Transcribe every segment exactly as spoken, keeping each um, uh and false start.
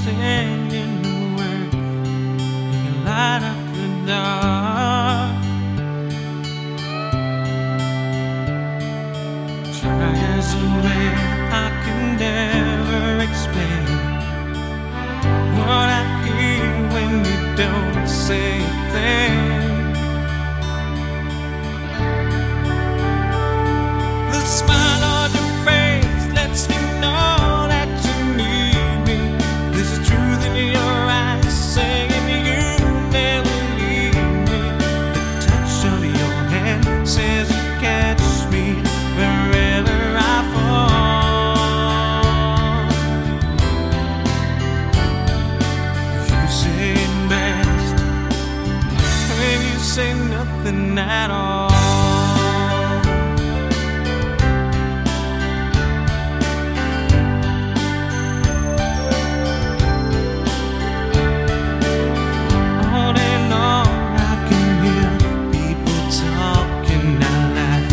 saying a word, you can light up the dark. Try as a man, I can never explain what I hear when you don't say a thing. The smile on your face lets me know that you need me. There's a truth in your eyes saying you never leave me. The touch of your hand says you catch me wherever I fall. You say it best when you say nothing at all. All day long I can hear people talking out loud.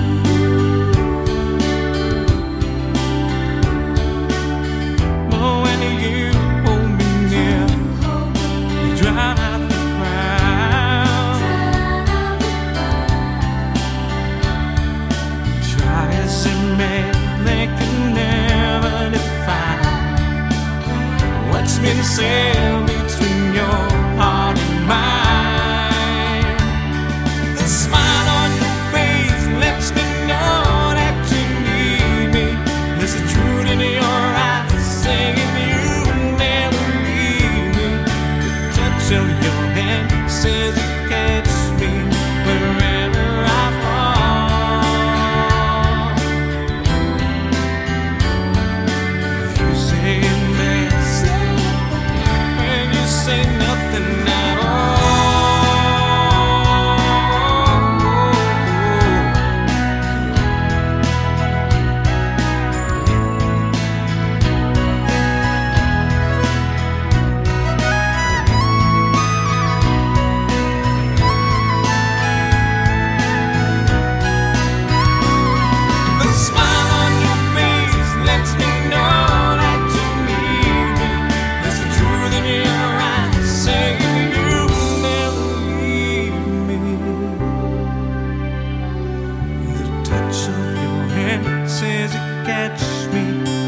But when you hold me near, you drown out the crowd. Try as a man, they can never define what's been said between your heart and mine. The smile on your face lets me know that you need me. There's a truth in your eyes saying you never leave me. The touch of your hand says you catch me wherever I fall. You say it best when you say nothing at all. The smile on your face lets me know that you need me. There's a truth in your eyes saying you never leave me. The touch of your hand says you catch me